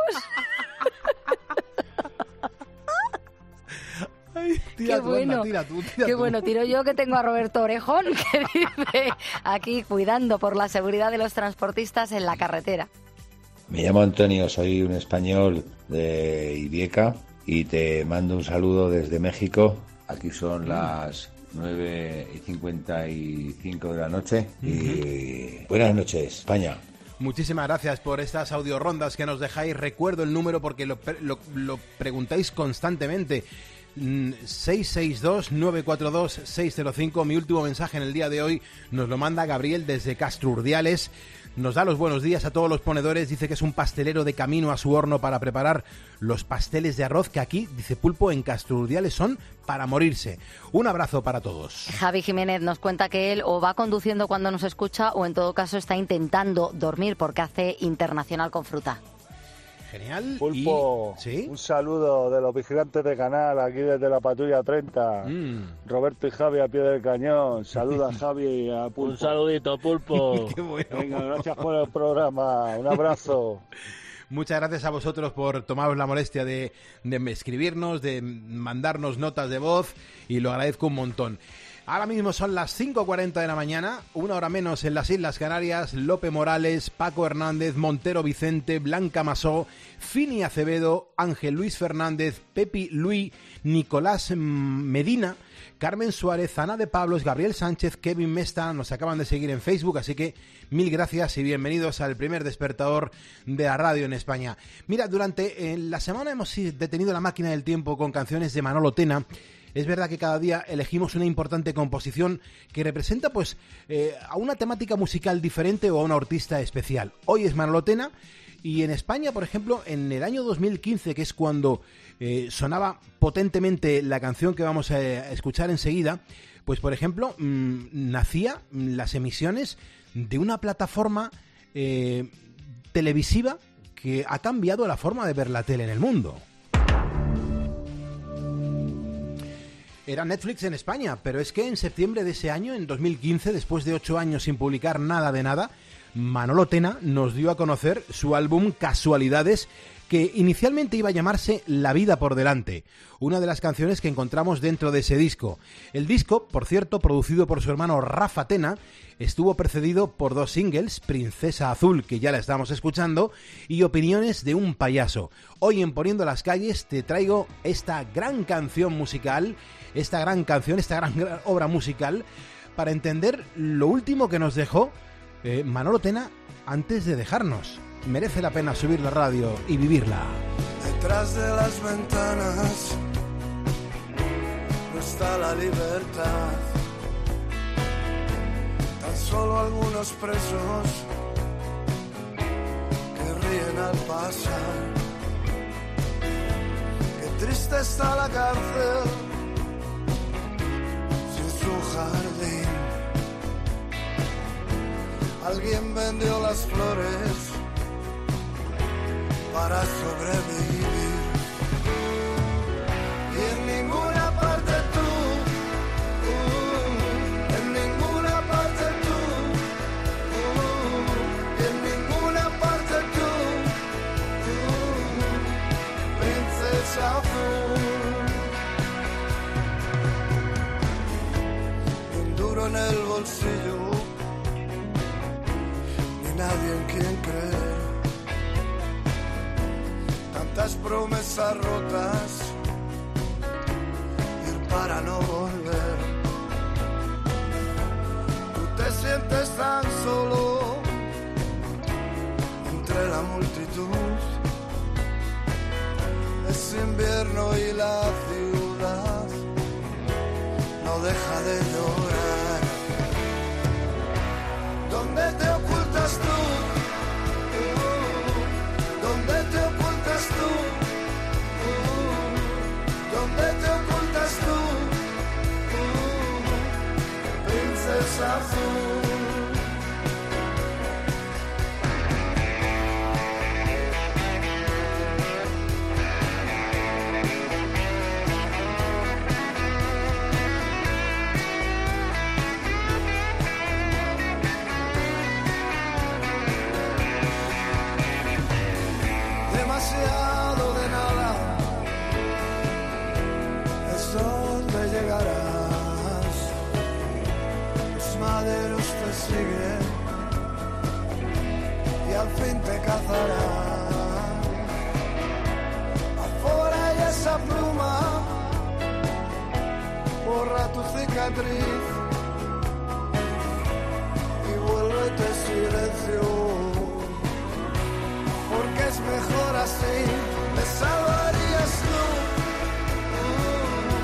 Ay, tira Qué tú, bueno, anda, tira tú, tira qué tú. bueno, tiro yo que tengo a Roberto Orejón, que dice aquí cuidando por la seguridad de los transportistas en la carretera. Me llamo Antonio, soy un español de Ibieca y te mando un saludo desde México. Aquí son las nueve y cincuenta y cinco de la noche y buenas noches, España. Muchísimas gracias por estas audiorondas que nos dejáis. Recuerdo el número porque lo, pre- lo, lo preguntáis constantemente. seis seis dos, nueve cuatro dos, seis cero cinco. Mi último mensaje en el día de hoy nos lo manda Gabriel desde Castro Urdiales. Nos da los buenos días a todos los ponedores. Dice que es un pastelero de camino a su horno para preparar los pasteles de arroz que aquí, dice Pulpo, en Castro Urdiales son para morirse. Un abrazo para todos. Javi Jiménez nos cuenta que él o va conduciendo cuando nos escucha o en todo caso está intentando dormir porque hace internacional con fruta. Genial. Pulpo, y... ¿sí? Un saludo de los vigilantes de canal aquí desde la patrulla treinta. Mm. Roberto y Javi a pie del cañón. Saluda a Javi y a Pulpo. Un saludito, Pulpo. Qué bueno. Venga, gracias por el programa. Un abrazo. Muchas gracias a vosotros por tomaros la molestia de, de escribirnos, de mandarnos notas de voz y lo agradezco un montón. Ahora mismo son las cinco cuarenta de la mañana, una hora menos en las Islas Canarias. Lope Morales, Paco Hernández, Montero Vicente, Blanca Masó, Fini Acevedo, Ángel Luis Fernández, Pepi Luis, Nicolás Medina, Carmen Suárez, Ana de Pablos, Gabriel Sánchez, Kevin Mesta, nos acaban de seguir en Facebook, así que mil gracias y bienvenidos al primer despertador de la radio en España. Mira, durante eh, la semana hemos detenido la máquina del tiempo con canciones de Manolo Tena. Es verdad que cada día elegimos una importante composición que representa pues eh, a una temática musical diferente o a un artista especial. Hoy es Manolo Tena y en España, por ejemplo, en el año dos mil quince, que es cuando eh, sonaba potentemente la canción que vamos a escuchar enseguida, pues por ejemplo, mmm, nacía las emisiones de una plataforma eh, televisiva que ha cambiado la forma de ver la tele en el mundo. Era Netflix en España, pero es que en septiembre de ese año, en dos mil quince, después de ocho años sin publicar nada de nada, Manolo Tena nos dio a conocer su álbum Casualidades, que inicialmente iba a llamarse La vida por delante, una de las canciones que encontramos dentro de ese disco. El disco, por cierto, producido por su hermano Rafa Tena, estuvo precedido por dos singles, Princesa Azul, que ya la estamos escuchando, y Opiniones de un payaso. Hoy en Poniendo las Calles te traigo esta gran canción musical, esta gran canción, esta gran, gran obra musical, para entender lo último que nos dejó eh, Manolo Tena antes de dejarnos. Merece la pena subir la radio y vivirla. Detrás de las ventanas no está la libertad. Tan solo algunos presos que ríen al pasar. Qué triste está la cárcel sin su jardín. Alguien vendió las flores para sobrevivir. Y en ninguna parte tú, uh, en ninguna parte tú, uh, en ninguna parte tú, uh, princesa azul. Ni un duro en el bolsillo, ni nadie en quien creer. Tantas promesas rotas, ir para no volver. Tú te sientes tan solo entre la multitud. Es invierno y la ciudad no deja de llorar. ¿Dónde te ocultas tú? ¿Dónde te ocultas tú? Uh, ¿Dónde te ocultas tú? Uh, princesa azul. Demasiado de nada es donde llegarás. Los maderos te siguen y al fin te cazarán. Afuera y esa pluma borra tu cicatriz y vuélvete silencio. Porque es mejor así, me salvarías tú, uh,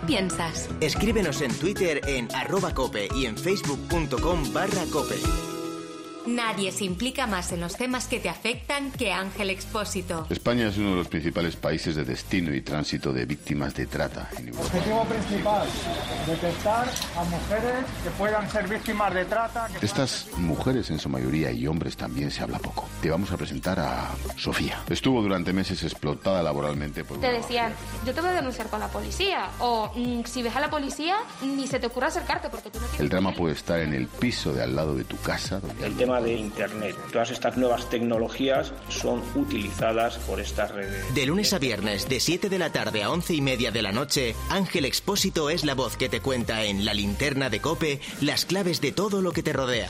piensas? Escríbenos en Twitter en arroba cope y en facebook.com barra cope. Nadie se implica más en los temas que te afectan que Ángel Expósito. España es uno de los principales países de destino y tránsito de víctimas de trata en Europa. Objetivo principal, detectar a mujeres que puedan ser víctimas de trata. De estas mujeres en su mayoría y hombres también se habla poco. Te vamos a presentar a Sofía. Estuvo durante meses explotada laboralmente por... Te decían, yo te voy a denunciar con la policía, o mm, si ves a la policía, ni se te ocurra acercarte porque tú no tienes... El drama puede estar en el piso de al lado de tu casa. Donde el tema de Internet. Todas estas nuevas tecnologías son utilizadas por estas redes. De lunes a viernes, de siete de la tarde a once y media de la noche, Ángel Expósito es la voz que te cuenta en La Linterna de COPE las claves de todo lo que te rodea.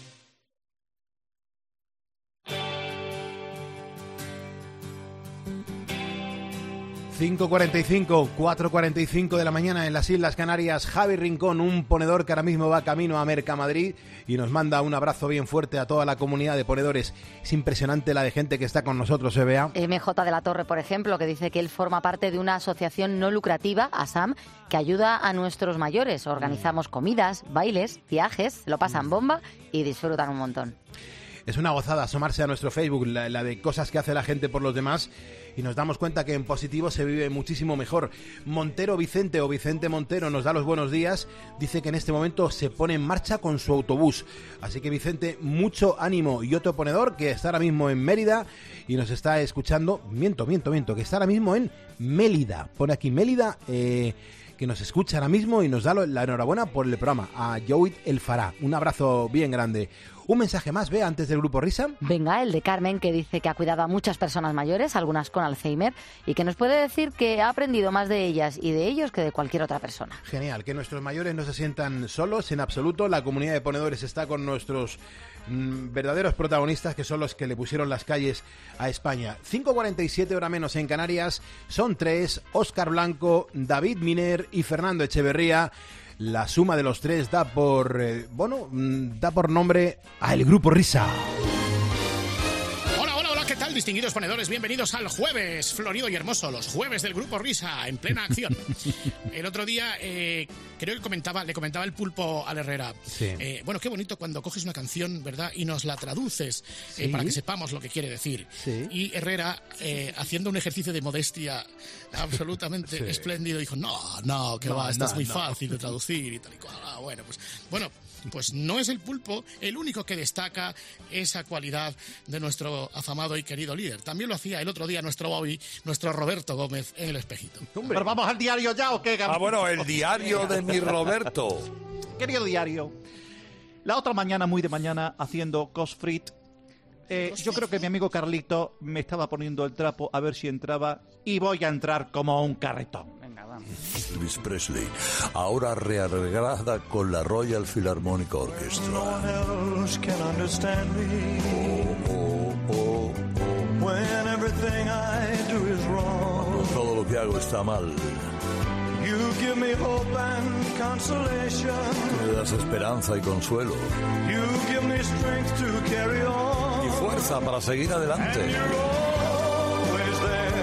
cinco cuarenta y cinco, cuatro cuarenta y cinco de la mañana en las Islas Canarias. Javi Rincón, un ponedor que ahora mismo va camino a Mercamadrid y nos manda un abrazo bien fuerte a toda la comunidad de ponedores. Es impresionante la de gente que está con nosotros, ¿eh, Bea? M J de la Torre, por ejemplo, que dice que él forma parte de una asociación no lucrativa, ASAM, que ayuda a nuestros mayores. Organizamos comidas, bailes, viajes, lo pasan bomba y disfrutan un montón. Es una gozada asomarse a nuestro Facebook, la, la de cosas que hace la gente por los demás, y nos damos cuenta que en positivo se vive muchísimo mejor. Montero Vicente o Vicente Montero nos da los buenos días, dice que en este momento se pone en marcha con su autobús. Así que Vicente, mucho ánimo. Y otro ponedor que está ahora mismo en Mérida y nos está escuchando, miento, miento, miento, que está ahora mismo en Mélida. Pone aquí Mélida, eh... que nos escucha ahora mismo y nos da la enhorabuena por el programa, a Joey El Fará. Un abrazo bien grande. Un mensaje más, ve, antes del Grupo Risa. Venga, el de Carmen, que dice que ha cuidado a muchas personas mayores, algunas con Alzheimer, y que nos puede decir que ha aprendido más de ellas y de ellos que de cualquier otra persona. Genial, que nuestros mayores no se sientan solos en absoluto. La comunidad de ponedores está con nuestros mmm, verdaderos protagonistas, que son los que le pusieron las calles a España. cinco cuarenta y siete, hora menos en Canarias. Son tres: Óscar Blanco, David Miner y Fernando Echeverría. La suma de los tres da por, eh, bueno, da por nombre a el Grupo Risa. Hola, hola, hola, ¿qué tal, distinguidos ponedores? Bienvenidos al jueves florido y hermoso, los jueves del Grupo Risa, en plena acción. El otro día, eh, creo que comentaba, le comentaba el Pulpo al Herrera. Sí. Eh, bueno, qué bonito cuando coges una canción, ¿verdad? Y nos la traduces eh, Sí. para que sepamos lo que quiere decir. Sí. Y Herrera, eh, haciendo un ejercicio de modestia absolutamente Sí. espléndido, dijo, no, no, que No, va, esto no, es muy no. fácil de traducir y tal y cual. Ah, bueno, pues, bueno, pues no es el Pulpo el único que destaca esa cualidad de nuestro afamado y querido líder. También lo hacía el otro día nuestro Bobby, nuestro Roberto Gómez en el espejito. ¿Pero vamos al diario ya o qué? Ah, bueno, el diario de mi Roberto. Querido diario, la otra mañana, muy de mañana, haciendo Cosfrit, eh, yo creo que mi amigo Carlito me estaba poniendo el trapo a ver si entraba, y voy a entrar como un carretón. Venga, vamos. Elvis Presley, ahora rearreglada con la Royal Philharmonic Orchestra. No one else can understand me. Oh, oh, oh. When everything I do is wrong. Todo lo que hago está mal. You give me hope and consolation. Me das esperanza y consuelo. You give me strength to carry on. Y fuerza para seguir adelante. And you're always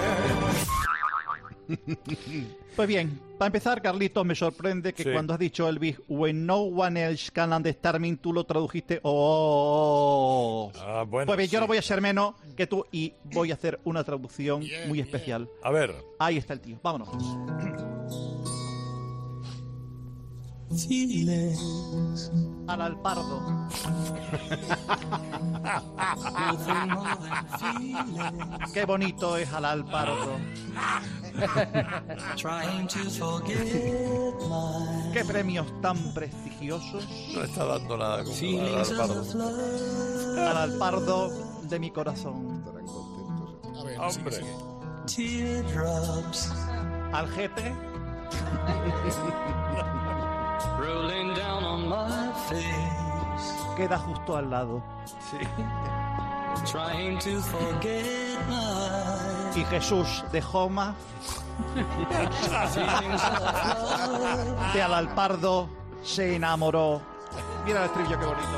there. Pues bien, para empezar, Carlitos, me sorprende que Sí. cuando has dicho Elvis, when no one else can understand me, tú lo tradujiste, oh. Ah, bueno, pues bien, yo sí. no voy a ser menos que tú y voy a hacer una traducción muy especial. A ver. Ahí está el tío, vámonos. Feelings. Al alpardo. Qué bonito es al alpardo. Trying to forget my Qué premios tan prestigiosos. No está dando nada como al feelings Alpardo. of love. Al alpardo de mi corazón. A ver, Hombre. sigue, sigue. Teardrops Al jete. rolling down on my face. Queda justo al lado. Trying to forget my Y Jesús de Joma, feelings of love. de al alpardo, se enamoró. Mira el estribillo, qué bonito.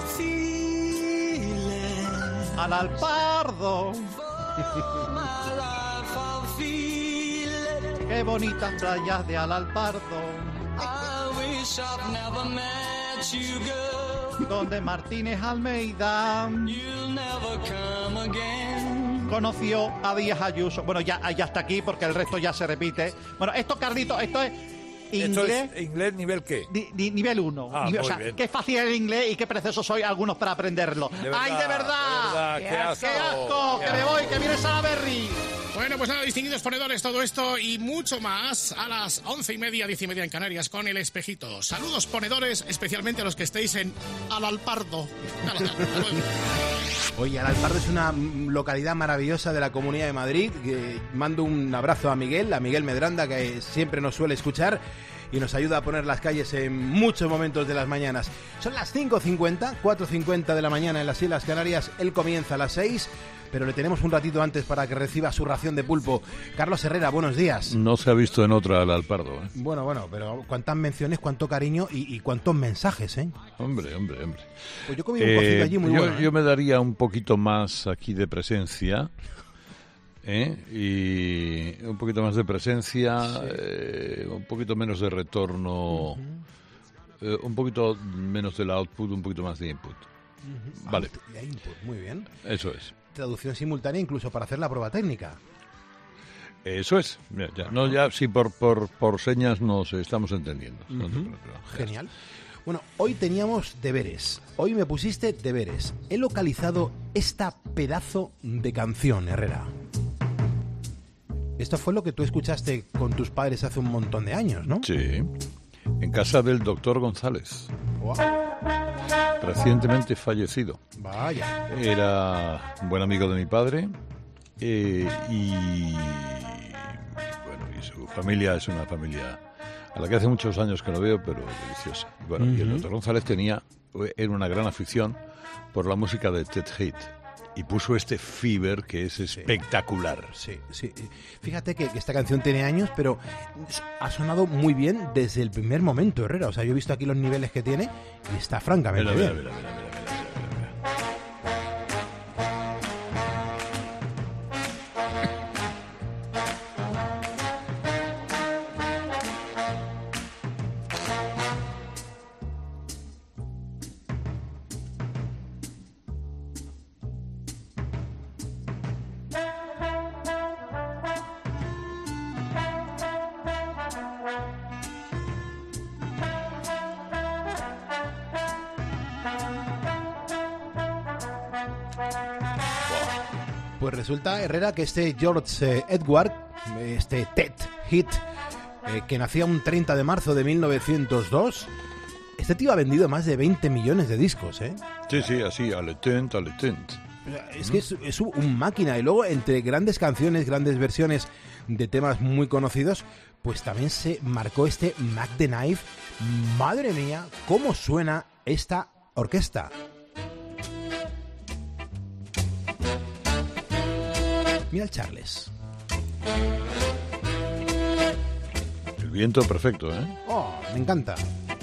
Feeling Al alpardo. for my life, I'm feeling qué bonitas playas de Alalpardo. I wish I'd never met you, girl. Donde Martínez Almeida You'll never come again. conoció a Díaz Ayuso. Bueno, ya, ya está aquí porque el resto ya se repite. Bueno, esto, Carlito, esto es inglés. ¿Esto es inglés nivel qué? Di, di, nivel uno. Ah, Nivel- o muy sea, bien. qué fácil es el inglés y qué preciosos sois algunos para aprenderlo. De verdad, ¡Ay, de verdad! de verdad, qué asco. ¡Qué asco! Qué ¡Que me asco. voy! ¡Que viene Salaberry! Bueno, pues nada, distinguidos ponedores, todo esto y mucho más a las once y media, diez y media en Canarias con El Espejito. Saludos ponedores, especialmente a los que estéis en Alalpardo. Oye, Alalpardo es una mm, localidad maravillosa de la Comunidad de Madrid. Que mando un abrazo a Miguel, a Miguel Medranda, que siempre nos suele escuchar y nos ayuda a poner las calles en muchos momentos de las mañanas. Son las cinco cincuenta, cuatro cincuenta de la mañana en las Islas Canarias. Él comienza a las seis, pero le tenemos un ratito antes para que reciba su ración de pulpo. Carlos Herrera, buenos días. No se ha visto en otra al Alpardo, ¿eh? Bueno, bueno, pero cuántas menciones, cuánto cariño y, y cuántos mensajes, ¿eh? Hombre, hombre, hombre. Pues yo comí un cocido allí muy yo, bueno. ¿eh? yo me daría un poquito más aquí de presencia, ¿eh? Y un poquito más de presencia, Sí. eh, un poquito menos de retorno, eh, un poquito menos del output, un poquito más de input. Ujú. Vale. Out y input, muy bien. Eso es. Traducción simultánea incluso para hacer la prueba técnica. Eso es. Mira, ya, no, ya sí, por, por, por señas nos estamos entendiendo. No te Ujú. preocupes. Genial. Bueno, hoy teníamos deberes. Hoy me pusiste deberes. He localizado esta pedazo de canción, Herrera. Esto fue lo que tú escuchaste con tus padres hace un montón de años, ¿no? Sí. En casa del doctor González, Guau. recientemente fallecido. Vaya. Era un buen amigo de mi padre eh, y bueno, y su familia es una familia a la que hace muchos años que no veo, pero deliciosa. Bueno, y el Ujú. doctor González tenía era una gran afición por la música de Ted Heath y puso este Fever que es espectacular. Sí, sí. Fíjate que, que esta canción tiene años, pero ha sonado muy bien desde el primer momento, Herrera. O sea, yo he visto aquí los niveles que tiene y está francamente Mira, mira, bien. mira, mira, mira, mira. Pues resulta, Herrera, que este George eh, Edward, este Ted Heath, eh, que nacía un treinta de marzo de mil novecientos dos, este tío ha vendido más de veinte millones de discos, ¿eh? Sí, sí, así, aletent, aletent. Es que es, es un máquina. Y luego, entre grandes canciones, grandes versiones de temas muy conocidos, pues también se marcó este Mac the Knife. Madre mía, cómo suena esta orquesta. Mira el Charles. El viento perfecto, ¿eh? Oh, me encanta.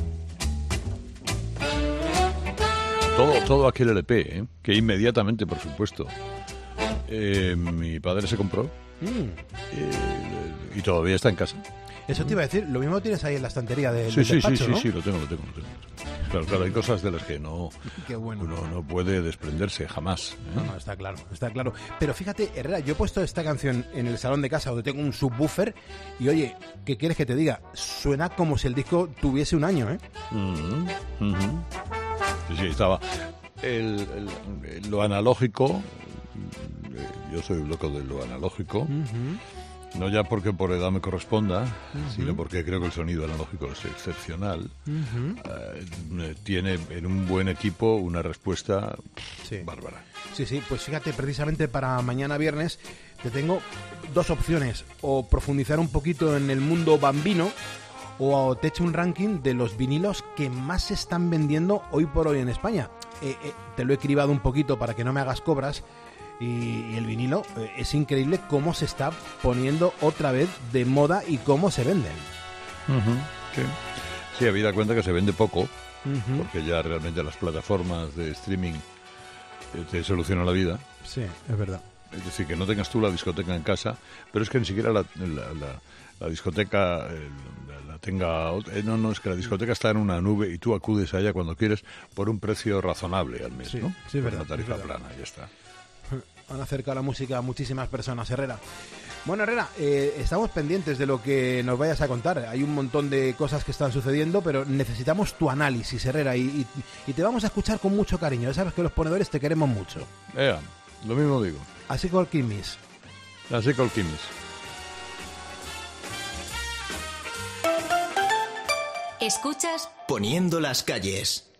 Todo, todo aquel L P, ¿eh? Que inmediatamente, por supuesto, eh, mi padre se compró Mm. eh, y todavía está en casa. Eso te iba a decir, lo mismo tienes ahí en la estantería de, Sí, del sí, despacho, sí, sí, ¿no? sí, lo tengo, lo tengo, lo tengo. Claro, claro, hay cosas de las que no Qué bueno. uno no puede desprenderse jamás. ¿eh? No, no, está claro, está claro. Pero fíjate, Herrera, yo he puesto esta canción en el salón de casa donde tengo un subwoofer y oye, ¿qué quieres que te diga? Suena como si el disco tuviese un año, ¿eh? Ujú, ujú. Sí, sí, estaba. El, el- lo analógico, eh, yo soy un loco de lo analógico, no ya porque por edad me corresponda, sino porque creo que el sonido analógico es excepcional. Eh, tiene en un buen equipo una respuesta Sí. bárbara. Sí, sí, pues fíjate, precisamente para mañana viernes te tengo dos opciones. O profundizar un poquito en el mundo bambino, o te echo un ranking de los vinilos que más se están vendiendo hoy por hoy en España. Eh, eh, te lo he cribado un poquito para que no me hagas cobras. Y, y el vinilo, eh, es increíble cómo se está poniendo otra vez de moda y cómo se venden. Ujú, sí. Sí, habida cuenta que se vende poco, Ujú. porque ya realmente las plataformas de streaming eh, te solucionan la vida. Sí, es verdad. Es decir, que no tengas tú la discoteca en casa, pero es que ni siquiera la, la- la- la discoteca eh, la tenga... eh, no, no, es que la discoteca está en una nube y tú acudes a ella cuando quieres por un precio razonable al mes, Sí, ¿no? sí, es Por verdad, una tarifa es verdad. plana, ya está. Han acercado la música a muchísimas personas, Herrera. Bueno, Herrera, eh, estamos pendientes de lo que nos vayas a contar. Hay un montón de cosas que están sucediendo, pero necesitamos tu análisis, Herrera, y, y, y te vamos a escuchar con mucho cariño. Ya sabes que los ponedores te queremos mucho. Ea, lo mismo digo. Así con Kimis. Así con Kimis. Escuchas Poniendo las calles.